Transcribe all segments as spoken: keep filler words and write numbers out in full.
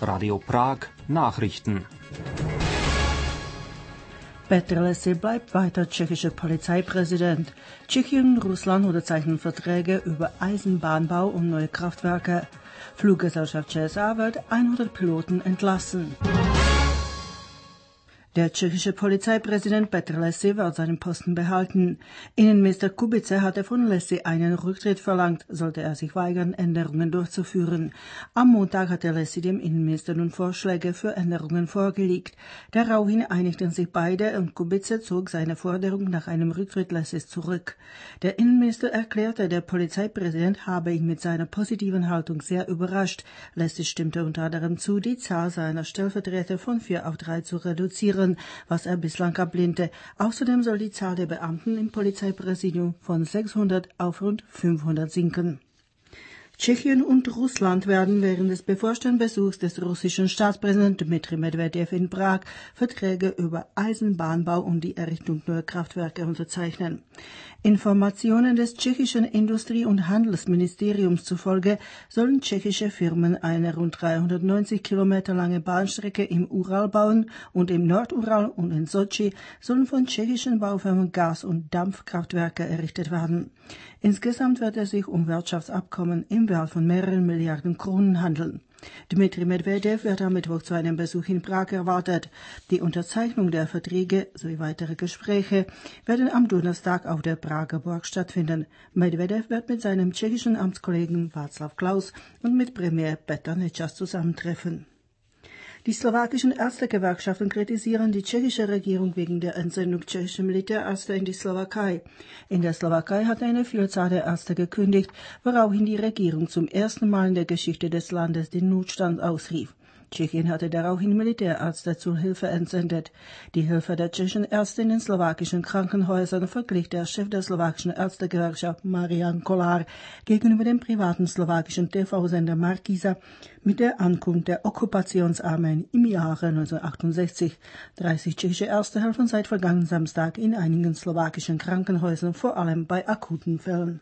Radio Prag Nachrichten. Petr Lesy bleibt weiter tschechischer Polizeipräsident. Tschechien und Russland unterzeichnen Verträge über Eisenbahnbau und neue Kraftwerke. Fluggesellschaft C S A wird hundert Piloten entlassen. Der tschechische Polizeipräsident Petr Lesy wird seinen Posten behalten. Innenminister Kubice hatte von Lesy einen Rücktritt verlangt, sollte er sich weigern, Änderungen durchzuführen. Am Montag hatte Lesy dem Innenminister nun Vorschläge für Änderungen vorgelegt. Daraufhin einigten sich beide und Kubice zog seine Forderung nach einem Rücktritt Lesys zurück. Der Innenminister erklärte, der Polizeipräsident habe ihn mit seiner positiven Haltung sehr überrascht. Lesy stimmte unter anderem zu, die Zahl seiner Stellvertreter von vier auf drei zu reduzieren, was er bislang ablehnte. Außerdem soll die Zahl der Beamten im Polizeipräsidium von sechshundert auf rund fünfhundert sinken. Tschechien und Russland werden während des bevorstehenden Besuchs des russischen Staatspräsidenten Dmitri Medvedev in Prag Verträge über Eisenbahnbau und die Errichtung neuer Kraftwerke unterzeichnen. Informationen des tschechischen Industrie- und Handelsministeriums zufolge sollen tschechische Firmen eine rund dreihundertneunzig Kilometer lange Bahnstrecke im Ural bauen und im Nordural und in Sotschi sollen von tschechischen Baufirmen Gas- und Dampfkraftwerke errichtet werden. Insgesamt wird es sich um Wirtschaftsabkommen im Wert von mehreren Milliarden Kronen handeln. Dmitri Medvedev wird am Mittwoch zu einem Besuch in Prag erwartet. Die Unterzeichnung der Verträge sowie weitere Gespräche werden am Donnerstag auf der Prager Burg stattfinden. Medvedev wird mit seinem tschechischen Amtskollegen Václav Klaus und mit Premier Petr Nečas zusammentreffen. Die slowakischen Ärztegewerkschaften kritisieren die tschechische Regierung wegen der Entsendung tschechischer Militärärzte in die Slowakei. In der Slowakei hat eine Vielzahl der Ärzte gekündigt, woraufhin die Regierung zum ersten Mal in der Geschichte des Landes den Notstand ausrief. Tschechien hatte daraufhin Militärärzte zur Hilfe entsendet. Die Hilfe der tschechischen Ärzte in den slowakischen Krankenhäusern verglich der Chef der slowakischen Ärztegewerkschaft Marian Kolar gegenüber dem privaten slowakischen T V-Sender Markíza mit der Ankunft der Okkupationsarmeen im Jahre neunzehnhundertachtundsechzig. dreißig tschechische Ärzte helfen seit vergangenen Samstag in einigen slowakischen Krankenhäusern, vor allem bei akuten Fällen.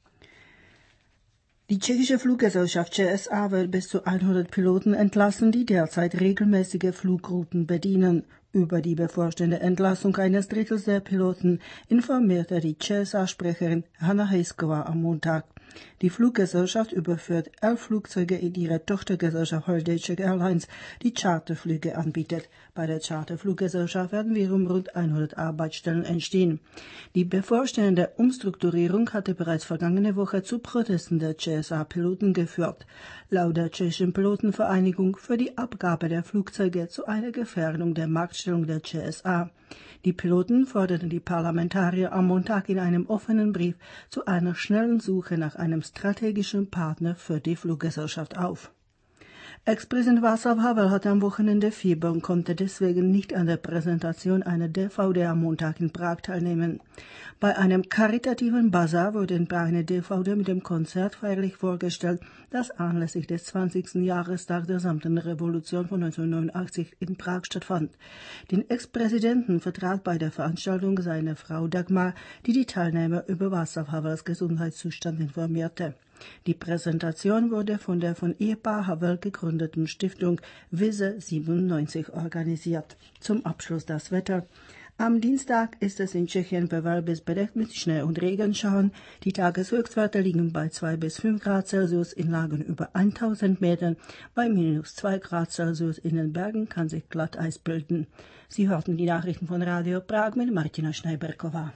Die tschechische Fluggesellschaft C S A wird bis zu hundert Piloten entlassen, die derzeit regelmäßige Flugrouten bedienen. Über die bevorstehende Entlassung eines Drittels der Piloten informierte die C S A-Sprecherin Hanna Hejskova am Montag. Die Fluggesellschaft überführt elf Flugzeuge in ihre Tochtergesellschaft Holiday Czech Airlines, die Charterflüge anbietet. Bei der Charterfluggesellschaft werden wiederum rund hundert Arbeitsstellen entstehen. Die bevorstehende Umstrukturierung hatte bereits vergangene Woche zu Protesten der C S A-Piloten geführt. Laut der tschechischen Pilotenvereinigung für die Abgabe der Flugzeuge zu einer Gefährdung der Marktstellung der C S A. Die Piloten forderten die Parlamentarier am Montag in einem offenen Brief zu einer schnellen Suche nach einem strategischen Partner für die Fluggesellschaft auf. Ex-Präsident Václav Havel hatte am Wochenende Fieber und konnte deswegen nicht an der Präsentation einer D V D am Montag in Prag teilnehmen. Bei einem karitativen Basar wurde in Prag eine D V D mit dem Konzert feierlich vorgestellt, das anlässlich des zwanzigsten Jahrestags der Samtenen Revolution von neunzehnhundertneunundachtzig in Prag stattfand. Den Ex-Präsidenten vertrat bei der Veranstaltung seine Frau Dagmar, die die Teilnehmer über Václav Havels Gesundheitszustand informierte. Die Präsentation wurde von der von Ehepaar Havel gegründeten Stiftung Vise siebenundneunzig organisiert. Zum Abschluss das Wetter. Am Dienstag ist es in Tschechien bewölkt bis bedeckt mit Schnee und Regenschauern. Die Tageshöchstwerte liegen bei zwei bis fünf Grad Celsius in Lagen über tausend Metern. Bei minus zwei Grad Celsius in den Bergen kann sich Glatteis bilden. Sie hörten die Nachrichten von Radio Prag mit Martina Schneiberkova.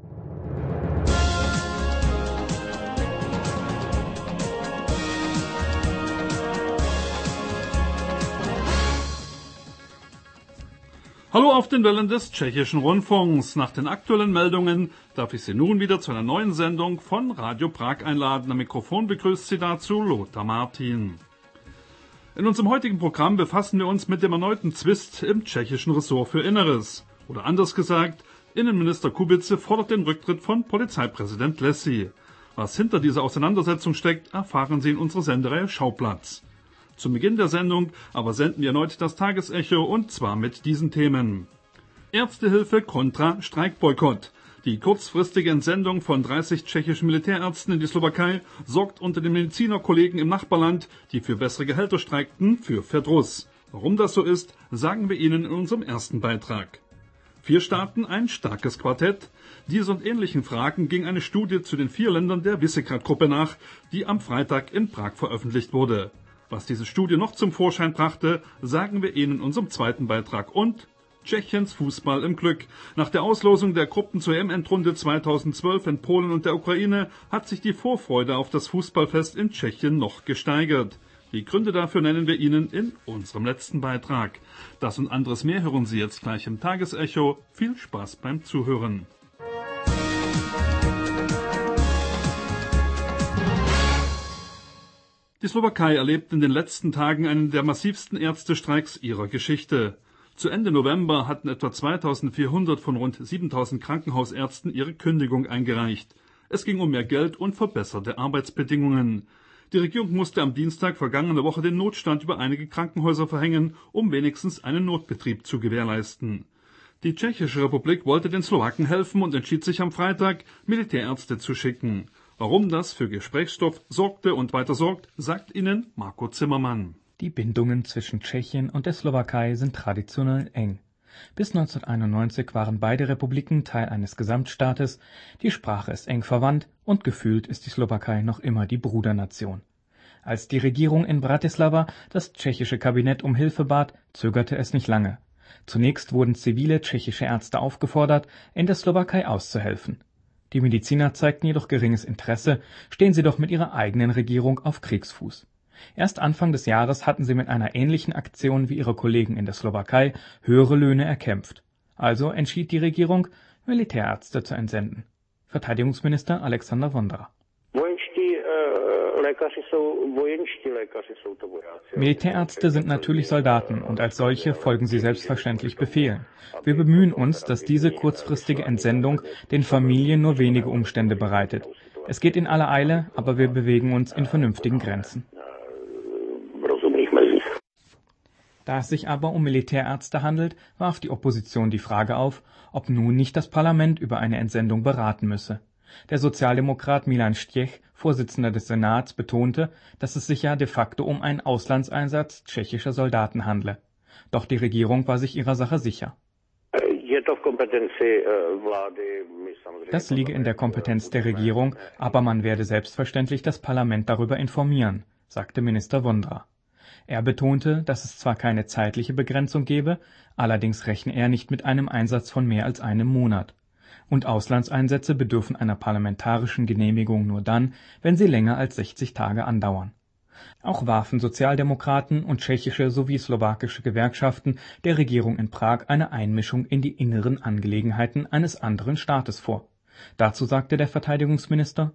Hallo auf den Wellen des tschechischen Rundfunks. Nach den aktuellen Meldungen darf ich Sie nun wieder zu einer neuen Sendung von Radio Prag einladen. Am Mikrofon begrüßt Sie dazu Lothar Martin. In unserem heutigen Programm befassen wir uns mit dem erneuten Zwist im tschechischen Ressort für Inneres. Oder anders gesagt, Innenminister Kubice fordert den Rücktritt von Polizeipräsident Lesy. Was hinter dieser Auseinandersetzung steckt, erfahren Sie in unserer Sendereihe Schauplatz. Zum Beginn der Sendung aber senden wir erneut das Tagesecho und zwar mit diesen Themen. Ärztehilfe kontra Streikboykott. Die kurzfristige Entsendung von dreißig tschechischen Militärärzten in die Slowakei sorgt unter den Medizinerkollegen im Nachbarland, die für bessere Gehälter streikten, für Verdruss. Warum das so ist, sagen wir Ihnen in unserem ersten Beitrag. Vier Staaten, ein starkes Quartett. Diese und ähnlichen Fragen ging eine Studie zu den vier Ländern der Visegrad-Gruppe nach, die am Freitag in Prag veröffentlicht wurde. Was diese Studie noch zum Vorschein brachte, sagen wir Ihnen in unserem zweiten Beitrag. Und Tschechiens Fußball im Glück. Nach der Auslosung der Gruppen zur E M-Endrunde zweitausendzwölf in Polen und der Ukraine hat sich die Vorfreude auf das Fußballfest in Tschechien noch gesteigert. Die Gründe dafür nennen wir Ihnen in unserem letzten Beitrag. Das und anderes mehr hören Sie jetzt gleich im Tagesecho. Viel Spaß beim Zuhören. Die Slowakei erlebt in den letzten Tagen einen der massivsten Ärztestreiks ihrer Geschichte. Zu Ende November hatten etwa zweitausendvierhundert von rund siebentausend Krankenhausärzten ihre Kündigung eingereicht. Es ging um mehr Geld und verbesserte Arbeitsbedingungen. Die Regierung musste am Dienstag vergangene Woche den Notstand über einige Krankenhäuser verhängen, um wenigstens einen Notbetrieb zu gewährleisten. Die Tschechische Republik wollte den Slowaken helfen und entschied sich am Freitag, Militärärzte zu schicken. Warum das für Gesprächsstoff sorgte und weiter sorgt, sagt Ihnen Marco Zimmermann. Die Bindungen zwischen Tschechien und der Slowakei sind traditionell eng. Bis neunzehnhunderteinundneunzig waren beide Republiken Teil eines Gesamtstaates, die Sprache ist eng verwandt und gefühlt ist die Slowakei noch immer die Brudernation. Als die Regierung in Bratislava das tschechische Kabinett um Hilfe bat, zögerte es nicht lange. Zunächst wurden zivile tschechische Ärzte aufgefordert, in der Slowakei auszuhelfen. Die Mediziner zeigten jedoch geringes Interesse, stehen sie doch mit ihrer eigenen Regierung auf Kriegsfuß. Erst Anfang des Jahres hatten sie mit einer ähnlichen Aktion wie ihre Kollegen in der Slowakei höhere Löhne erkämpft. Also entschied die Regierung, Militärärzte zu entsenden. Verteidigungsminister Alexander Vondra. Militärärzte sind natürlich Soldaten und als solche folgen sie selbstverständlich Befehlen. Wir bemühen uns, dass diese kurzfristige Entsendung den Familien nur wenige Umstände bereitet. Es geht in aller Eile, aber wir bewegen uns in vernünftigen Grenzen. Da es sich aber um Militärärzte handelt, warf die Opposition die Frage auf, ob nun nicht das Parlament über eine Entsendung beraten müsse. Der Sozialdemokrat Milan Stech, Vorsitzender des Senats, betonte, dass es sich ja de facto um einen Auslandseinsatz tschechischer Soldaten handle. Doch die Regierung war sich ihrer Sache sicher. Das liege in der Kompetenz der Regierung, aber man werde selbstverständlich das Parlament darüber informieren, sagte Minister Vondra. Er betonte, dass es zwar keine zeitliche Begrenzung gebe, allerdings rechne er nicht mit einem Einsatz von mehr als einem Monat. Und Auslandseinsätze bedürfen einer parlamentarischen Genehmigung nur dann, wenn sie länger als sechzig Tage andauern. Auch warfen Sozialdemokraten und tschechische sowie slowakische Gewerkschaften der Regierung in Prag eine Einmischung in die inneren Angelegenheiten eines anderen Staates vor. Dazu sagte der Verteidigungsminister: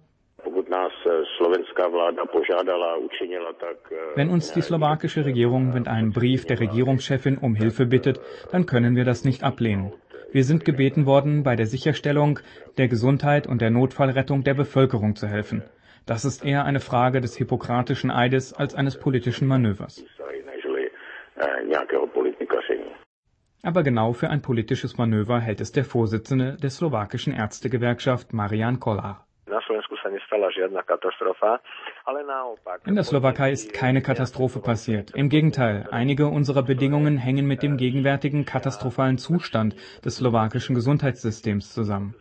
Wenn uns die slowakische Regierung mit einem Brief der Regierungschefin um Hilfe bittet, dann können wir das nicht ablehnen. Wir sind gebeten worden, bei der Sicherstellung der Gesundheit und der Notfallrettung der Bevölkerung zu helfen. Das ist eher eine Frage des hippokratischen Eides als eines politischen Manövers. Aber genau für ein politisches Manöver hält es der Vorsitzende der slowakischen Ärztegewerkschaft Marian Kollár. In der Slowakei ist keine Katastrophe passiert. Im Gegenteil, einige unserer Bedingungen hängen mit dem gegenwärtigen katastrophalen Zustand des slowakischen Gesundheitssystems zusammen.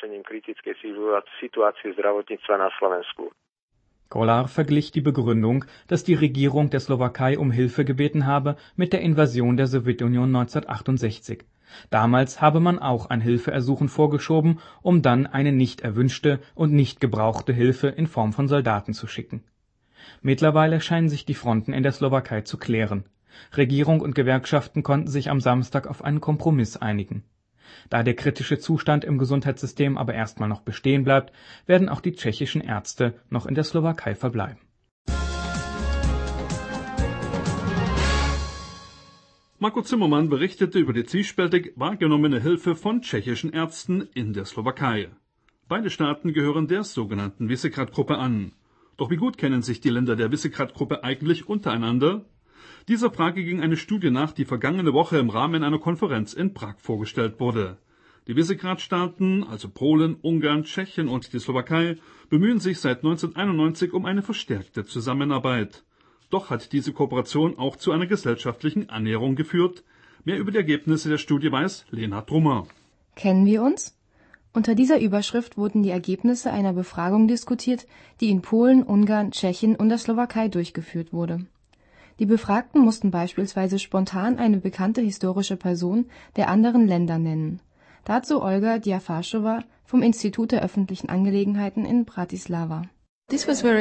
Kollár verglich die Begründung, dass die Regierung der Slowakei um Hilfe gebeten habe, mit der Invasion der Sowjetunion neunzehnhundertachtundsechzig. Damals habe man auch ein Hilfeersuchen vorgeschoben, um dann eine nicht erwünschte und nicht gebrauchte Hilfe in Form von Soldaten zu schicken. Mittlerweile scheinen sich die Fronten in der Slowakei zu klären. Regierung und Gewerkschaften konnten sich am Samstag auf einen Kompromiss einigen. Da der kritische Zustand im Gesundheitssystem aber erstmal noch bestehen bleibt, werden auch die tschechischen Ärzte noch in der Slowakei verbleiben. Marco Zimmermann berichtete über die zwiespältig wahrgenommene Hilfe von tschechischen Ärzten in der Slowakei. Beide Staaten gehören der sogenannten Visegrad-Gruppe an. Doch wie gut kennen sich die Länder der Visegrad-Gruppe eigentlich untereinander? Dieser Frage ging eine Studie nach, die vergangene Woche im Rahmen einer Konferenz in Prag vorgestellt wurde. Die Visegrad-Staaten, also Polen, Ungarn, Tschechien und die Slowakei, bemühen sich seit neunzehnhunderteinundneunzig um eine verstärkte Zusammenarbeit. Doch hat diese Kooperation auch zu einer gesellschaftlichen Annäherung geführt. Mehr über die Ergebnisse der Studie weiß Lena Trummer. Kennen wir uns? Unter dieser Überschrift wurden die Ergebnisse einer Befragung diskutiert, die in Polen, Ungarn, Tschechien und der Slowakei durchgeführt wurde. Die Befragten mussten beispielsweise spontan eine bekannte historische Person der anderen Länder nennen. Dazu Olga Diafaschowa vom Institut der öffentlichen Angelegenheiten in Bratislava. Das war sehr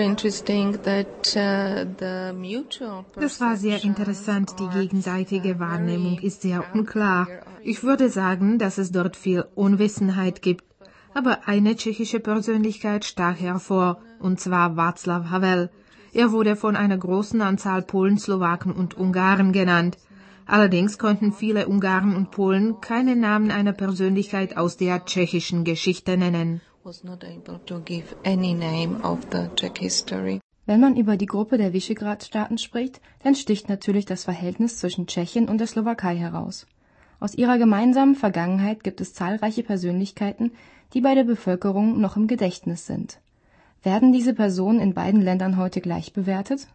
interessant. Die gegenseitige Wahrnehmung ist sehr unklar. Ich würde sagen, dass es dort viel Unwissenheit gibt. Aber eine tschechische Persönlichkeit stach hervor, und zwar Václav Havel. Er wurde von einer großen Anzahl Polen, Slowaken und Ungarn genannt. Allerdings konnten viele Ungarn und Polen keine Namen einer Persönlichkeit aus der tschechischen Geschichte nennen. Wenn man über die Gruppe der Visegrad-Staaten spricht, dann sticht natürlich das Verhältnis zwischen Tschechien und der Slowakei heraus. Aus ihrer gemeinsamen Vergangenheit gibt es zahlreiche Persönlichkeiten, die bei der Bevölkerung noch im Gedächtnis sind. Werden diese Personen in beiden Ländern heute gleich bewertet?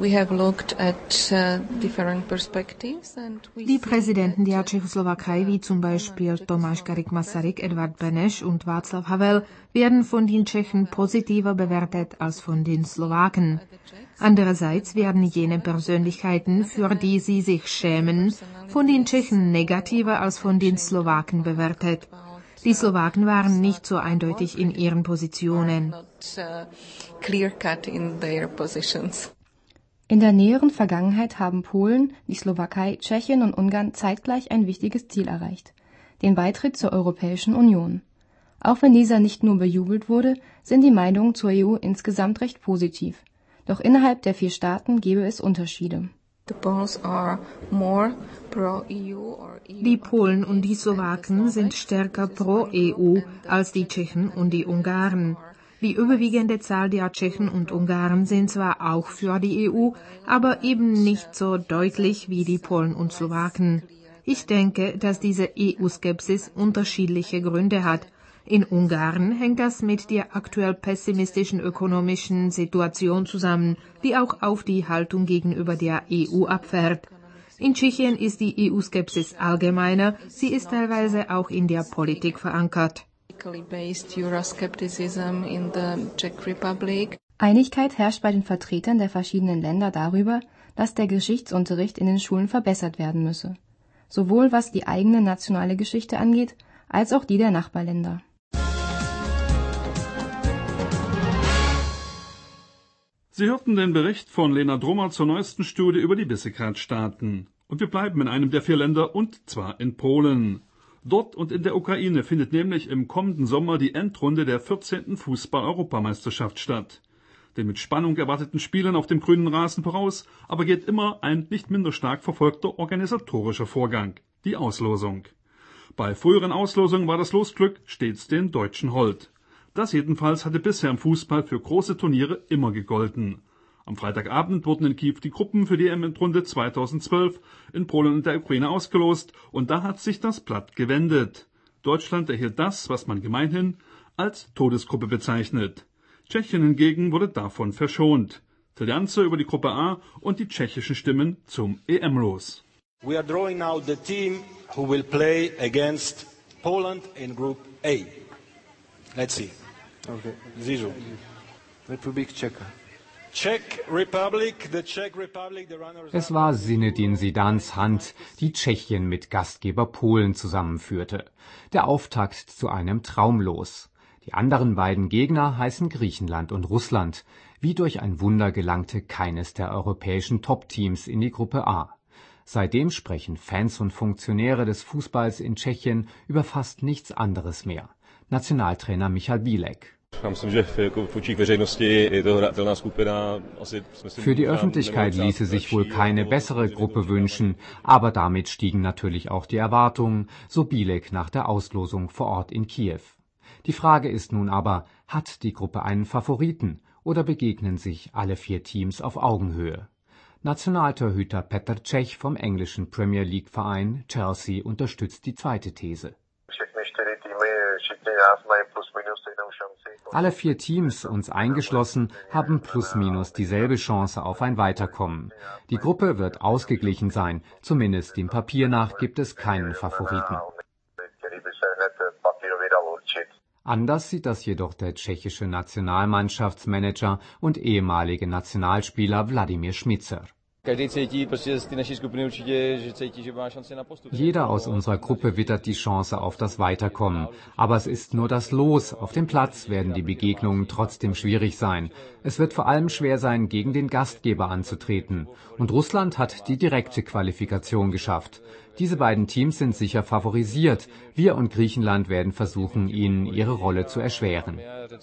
Die Präsidenten der Tschechoslowakei, wie zum Beispiel Tomáš Garrigue Masaryk, Edvard Beneš und Václav Havel, werden von den Tschechen positiver bewertet als von den Slowaken. Andererseits werden jene Persönlichkeiten, für die sie sich schämen, von den Tschechen negativer als von den Slowaken bewertet. Die Slowaken waren nicht so eindeutig in ihren Positionen. In der näheren Vergangenheit haben Polen, die Slowakei, Tschechien und Ungarn zeitgleich ein wichtiges Ziel erreicht: den Beitritt zur Europäischen Union. Auch wenn dieser nicht nur bejubelt wurde, sind die Meinungen zur E U insgesamt recht positiv. Doch innerhalb der vier Staaten gäbe es Unterschiede. Die Polen und die Slowaken sind stärker pro E U als die Tschechen und die Ungarn. Die überwiegende Zahl der Tschechen und Ungarn sind zwar auch für die E U, aber eben nicht so deutlich wie die Polen und Slowaken. Ich denke, dass diese E U-Skepsis unterschiedliche Gründe hat. In Ungarn hängt das mit der aktuell pessimistischen ökonomischen Situation zusammen, die auch auf die Haltung gegenüber der E U abfährt. In Tschechien ist die E U-Skepsis allgemeiner, sie ist teilweise auch in der Politik verankert. Einigkeit herrscht bei den Vertretern der verschiedenen Länder darüber, dass der Geschichtsunterricht in den Schulen verbessert werden müsse, sowohl was die eigene nationale Geschichte angeht, als auch die der Nachbarländer. Sie hörten den Bericht von Lena Trummer zur neuesten Studie über die Visegrad-Staaten. Und wir bleiben in einem der vier Länder, und zwar in Polen. Dort und in der Ukraine findet nämlich im kommenden Sommer die Endrunde der vierzehnten Fußball-Europameisterschaft statt. Den mit Spannung erwarteten Spielen auf dem grünen Rasen voraus aber geht immer ein nicht minder stark verfolgter organisatorischer Vorgang, die Auslosung. Bei früheren Auslosungen war das Losglück stets den Deutschen hold. Das jedenfalls hatte bisher im Fußball für große Turniere immer gegolten. Am Freitagabend wurden in Kiew die Gruppen für die E M-Endrunde zweitausendzwölf in Polen und der Ukraine ausgelost, und da hat sich das Blatt gewendet. Deutschland erhielt das, was man gemeinhin als Todesgruppe bezeichnet. Tschechien hingegen wurde davon verschont. Tilljanze über die Gruppe A und die tschechischen Stimmen zum E M-Los. We are drawing now the team who will play against Poland in Group A. Let's see. Okay. Zizou. Republik Czech. Czech Republic, the Czech Republic, the runners. Es war Zinedine Zidans Hand, die Tschechien mit Gastgeber Polen zusammenführte. Der Auftakt zu einem Traumlos. Die anderen beiden Gegner heißen Griechenland und Russland. Wie durch ein Wunder gelangte keines der europäischen Top-Teams in die Gruppe A. Seitdem sprechen Fans und Funktionäre des Fußballs in Tschechien über fast nichts anderes mehr. Nationaltrainer Michal Bílek. Für die Öffentlichkeit ließe sich wohl keine bessere Gruppe wünschen, aber damit stiegen natürlich auch die Erwartungen, so Bílek nach der Auslosung vor Ort in Kiew. Die Frage ist nun aber, hat die Gruppe einen Favoriten oder begegnen sich alle vier Teams auf Augenhöhe? Nationaltorhüter Petr Cech vom englischen Premier League Verein Chelsea unterstützt die zweite These. Alle vier Teams, uns eingeschlossen, haben plus minus dieselbe Chance auf ein Weiterkommen. Die Gruppe wird ausgeglichen sein, zumindest dem Papier nach gibt es keinen Favoriten. Anders sieht das jedoch der tschechische Nationalmannschaftsmanager und ehemalige Nationalspieler Wladimír Šmicer. Jeder aus unserer Gruppe wittert die Chance auf das Weiterkommen. Aber es ist nur das Los. Auf dem Platz werden die Begegnungen trotzdem schwierig sein. Es wird vor allem schwer sein, gegen den Gastgeber anzutreten. Und Russland hat die direkte Qualifikation geschafft. Diese beiden Teams sind sicher favorisiert. Wir und Griechenland werden versuchen, ihnen ihre Rolle zu erschweren.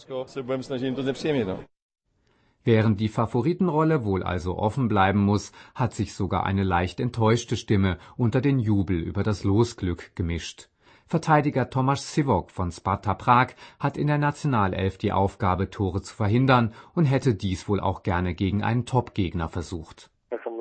Während die Favoritenrolle wohl also offen bleiben muss, hat sich sogar eine leicht enttäuschte Stimme unter den Jubel über das Losglück gemischt. Verteidiger Tomáš Sivok von Sparta Prag hat in der Nationalelf die Aufgabe, Tore zu verhindern und hätte dies wohl auch gerne gegen einen Top-Gegner versucht.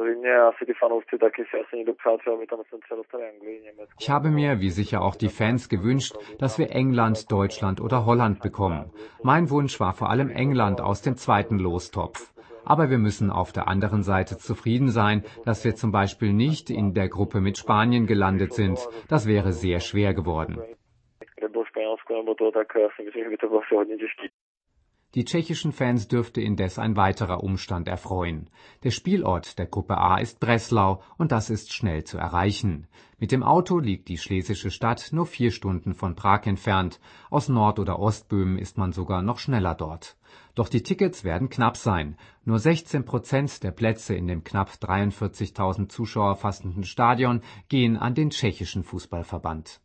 Ich habe mir, wie sicher auch die Fans, gewünscht, dass wir England, Deutschland oder Holland bekommen. Mein Wunsch war vor allem England aus dem zweiten Lostopf. Aber wir müssen auf der anderen Seite zufrieden sein, dass wir zum Beispiel nicht in der Gruppe mit Spanien gelandet sind. Das wäre sehr schwer geworden. Die tschechischen Fans dürfte indes ein weiterer Umstand erfreuen. Der Spielort der Gruppe A ist Breslau und das ist schnell zu erreichen. Mit dem Auto liegt die schlesische Stadt nur vier Stunden von Prag entfernt. Aus Nord- oder Ostböhmen ist man sogar noch schneller dort. Doch die Tickets werden knapp sein. Nur sechzehn Prozent der Plätze in dem knapp dreiundvierzigtausend Zuschauer fassenden Stadion gehen an den tschechischen Fußballverband.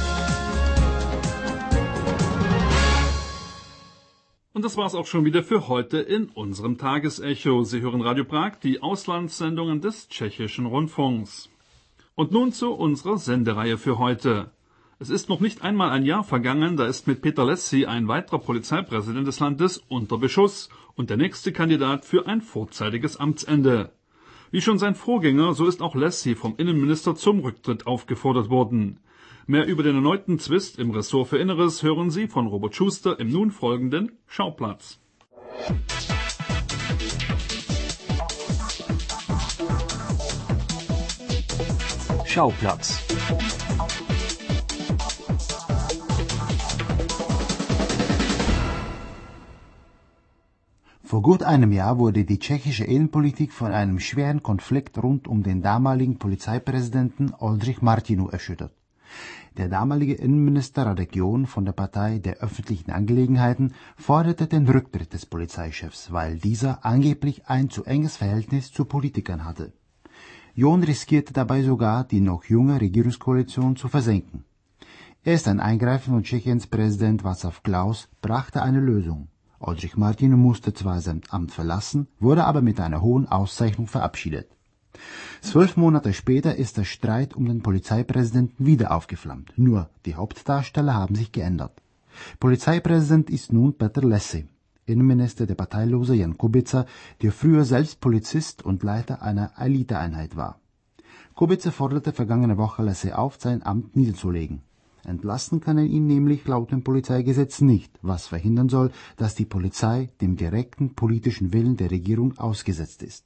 Und das war's auch schon wieder für heute in unserem Tagesecho. Sie hören Radio Prag, die Auslandssendungen des tschechischen Rundfunks. Und nun zu unserer Sendereihe für heute. Es ist noch nicht einmal ein Jahr vergangen, da ist mit Peter Lesy ein weiterer Polizeipräsident des Landes unter Beschuss und der nächste Kandidat für ein vorzeitiges Amtsende. Wie schon sein Vorgänger, so ist auch Lesy vom Innenminister zum Rücktritt aufgefordert worden. Mehr über den erneuten Zwist im Ressort für Inneres hören Sie von Robert Schuster im nun folgenden Schauplatz. Schauplatz. Vor gut einem Jahr wurde die tschechische Innenpolitik von einem schweren Konflikt rund um den damaligen Polizeipräsidenten Oldřich Martinů erschüttert. Der damalige Innenminister Radek John von der Partei der öffentlichen Angelegenheiten forderte den Rücktritt des Polizeichefs, weil dieser angeblich ein zu enges Verhältnis zu Politikern hatte. John riskierte dabei sogar, die noch junge Regierungskoalition zu versenken. Erst ein Eingreifen von Tschechiens Präsident Václav Klaus brachte eine Lösung. Oldřich Martinů musste zwar sein Amt verlassen, wurde aber mit einer hohen Auszeichnung verabschiedet. Zwölf Monate später ist der Streit um den Polizeipräsidenten wieder aufgeflammt. Nur die Hauptdarsteller haben sich geändert. Polizeipräsident ist nun Petr Lesy, Innenminister der Parteilose Jan Kubica, der früher selbst Polizist und Leiter einer Eliteeinheit war. Kubica forderte vergangene Woche Lesy auf, sein Amt niederzulegen. Entlassen kann er ihn nämlich laut dem Polizeigesetz nicht, was verhindern soll, dass die Polizei dem direkten politischen Willen der Regierung ausgesetzt ist.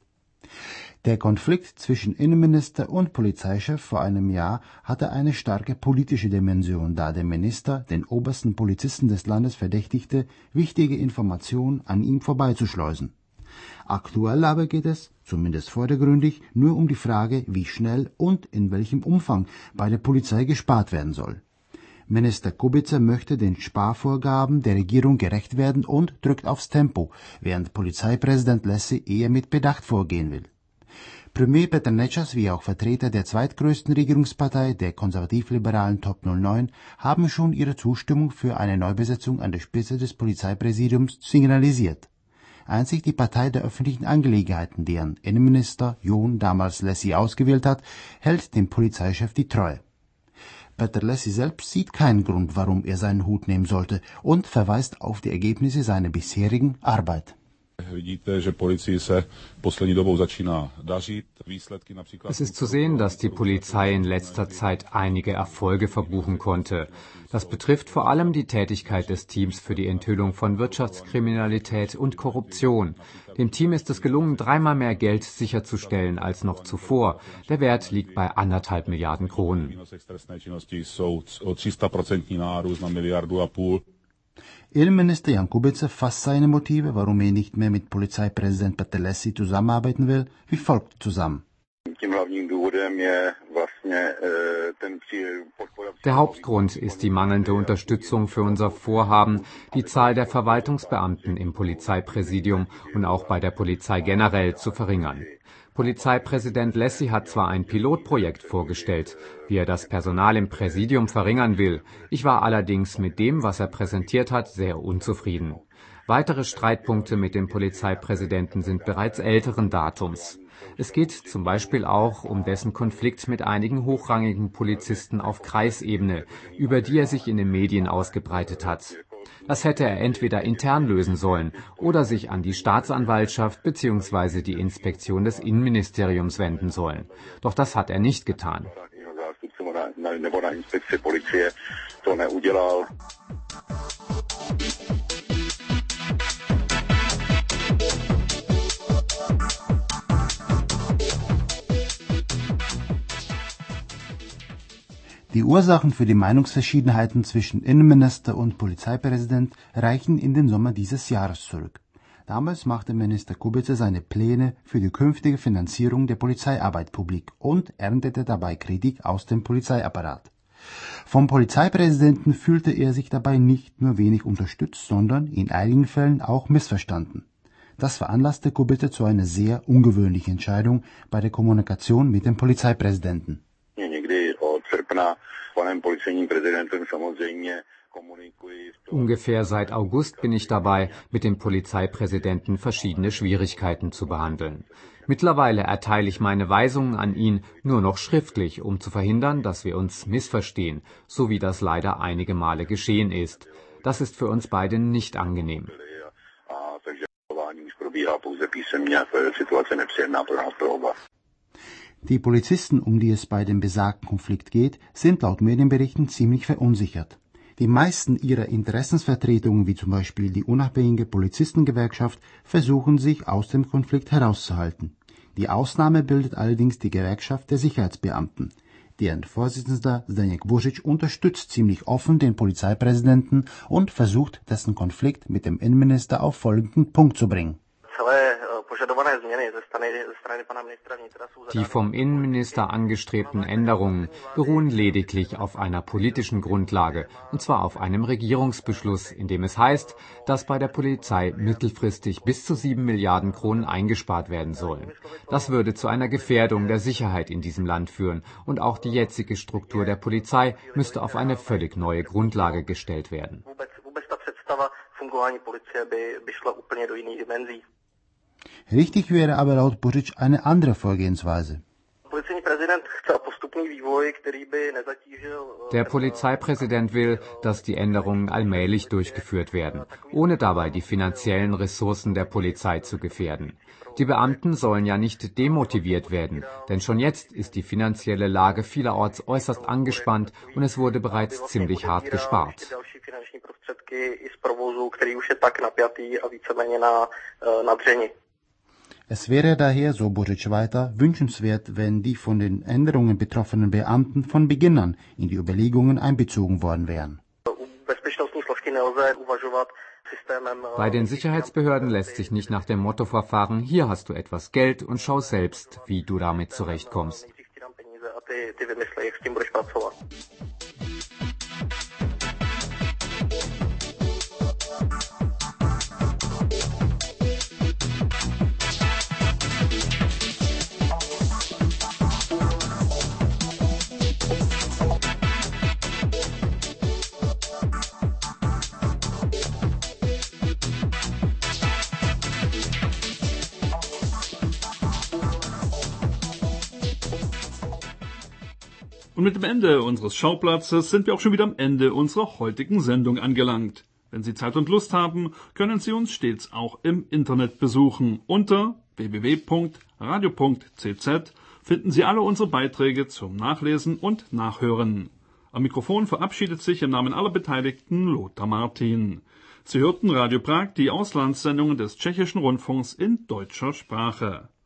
Der Konflikt zwischen Innenminister und Polizeichef vor einem Jahr hatte eine starke politische Dimension, da der Minister den obersten Polizisten des Landes verdächtigte, wichtige Informationen an ihm vorbeizuschleusen. Aktuell aber geht es, zumindest vordergründig, nur um die Frage, wie schnell und in welchem Umfang bei der Polizei gespart werden soll. Minister Kubica möchte den Sparvorgaben der Regierung gerecht werden und drückt aufs Tempo, während Polizeipräsident Lesy eher mit Bedacht vorgehen will. Premier Petr Nečas wie auch Vertreter der zweitgrößten Regierungspartei, der konservativ-liberalen Top null neun, haben schon ihre Zustimmung für eine Neubesetzung an der Spitze des Polizeipräsidiums signalisiert. Einzig die Partei der öffentlichen Angelegenheiten, deren Innenminister John damals Lesy ausgewählt hat, hält dem Polizeichef die Treue. Petr Lesy selbst sieht keinen Grund, warum er seinen Hut nehmen sollte und verweist auf die Ergebnisse seiner bisherigen Arbeit. Es ist zu sehen, dass die Polizei in letzter Zeit einige Erfolge verbuchen konnte. Das betrifft vor allem die Tätigkeit des Teams für die Enthüllung von Wirtschaftskriminalität und Korruption. Dem Team ist es gelungen, dreimal mehr Geld sicherzustellen als noch zuvor. Der Wert liegt bei anderthalb Milliarden Kronen. Innenminister Jan Kubice fasst seine Motive, warum er nicht mehr mit Polizeipräsident Petelesi zusammenarbeiten will, wie folgt zusammen. Der Hauptgrund ist die mangelnde Unterstützung für unser Vorhaben, die Zahl der Verwaltungsbeamten im Polizeipräsidium und auch bei der Polizei generell zu verringern. Polizeipräsident Lessy hat zwar ein Pilotprojekt vorgestellt, wie er das Personal im Präsidium verringern will. Ich war allerdings mit dem, was er präsentiert hat, sehr unzufrieden. Weitere Streitpunkte mit dem Polizeipräsidenten sind bereits älteren Datums. Es geht zum Beispiel auch um dessen Konflikt mit einigen hochrangigen Polizisten auf Kreisebene, über die er sich in den Medien ausgebreitet hat. Das hätte er entweder intern lösen sollen oder sich an die Staatsanwaltschaft bzw. die Inspektion des Innenministeriums wenden sollen. Doch das hat er nicht getan. Die Ursachen für die Meinungsverschiedenheiten zwischen Innenminister und Polizeipräsident reichen in den Sommer dieses Jahres zurück. Damals machte Minister Kubice seine Pläne für die künftige Finanzierung der Polizeiarbeit publik und erntete dabei Kritik aus dem Polizeiapparat. Vom Polizeipräsidenten fühlte er sich dabei nicht nur wenig unterstützt, sondern in einigen Fällen auch missverstanden. Das veranlasste Kubice zu einer sehr ungewöhnlichen Entscheidung bei der Kommunikation mit dem Polizeipräsidenten. Ungefähr seit August bin ich dabei, mit dem Polizeipräsidenten verschiedene Schwierigkeiten zu behandeln. Mittlerweile erteile ich meine Weisungen an ihn nur noch schriftlich, um zu verhindern, dass wir uns missverstehen, so wie das leider einige Male geschehen ist. Das ist für uns beide nicht angenehm. Die Polizisten, um die es bei dem besagten Konflikt geht, sind laut Medienberichten ziemlich verunsichert. Die meisten ihrer Interessensvertretungen, wie zum Beispiel die unabhängige Polizistengewerkschaft, versuchen sich aus dem Konflikt herauszuhalten. Die Ausnahme bildet allerdings die Gewerkschaft der Sicherheitsbeamten. Deren Vorsitzender Zdeněk Buřič unterstützt ziemlich offen den Polizeipräsidenten und versucht, dessen Konflikt mit dem Innenminister auf folgenden Punkt zu bringen. Die vom Innenminister angestrebten Änderungen beruhen lediglich auf einer politischen Grundlage, und zwar auf einem Regierungsbeschluss, in dem es heißt, dass bei der Polizei mittelfristig bis zu sieben Milliarden Kronen eingespart werden sollen. Das würde zu einer Gefährdung der Sicherheit in diesem Land führen, und auch die jetzige Struktur der Polizei müsste auf eine völlig neue Grundlage gestellt werden. Richtig wäre aber laut Buřič eine andere Vorgehensweise. Der Polizeipräsident will, dass die Änderungen allmählich durchgeführt werden, ohne dabei die finanziellen Ressourcen der Polizei zu gefährden. Die Beamten sollen ja nicht demotiviert werden, denn schon jetzt ist die finanzielle Lage vielerorts äußerst angespannt und es wurde bereits ziemlich hart gespart. Es wäre daher, so Buřič weiter, wünschenswert, wenn die von den Änderungen betroffenen Beamten von Beginn an in die Überlegungen einbezogen worden wären. Bei den Sicherheitsbehörden lässt sich nicht nach dem Motto verfahren, hier hast du etwas Geld und schau selbst, wie du damit zurechtkommst. Und mit dem Ende unseres Schauplatzes sind wir auch schon wieder am Ende unserer heutigen Sendung angelangt. Wenn Sie Zeit und Lust haben, können Sie uns stets auch im Internet besuchen. Unter w w w punkt radio punkt c z finden Sie alle unsere Beiträge zum Nachlesen und Nachhören. Am Mikrofon verabschiedet sich im Namen aller Beteiligten Lothar Martin. Sie hörten Radio Prag, die Auslandssendungen des Tschechischen Rundfunks in deutscher Sprache.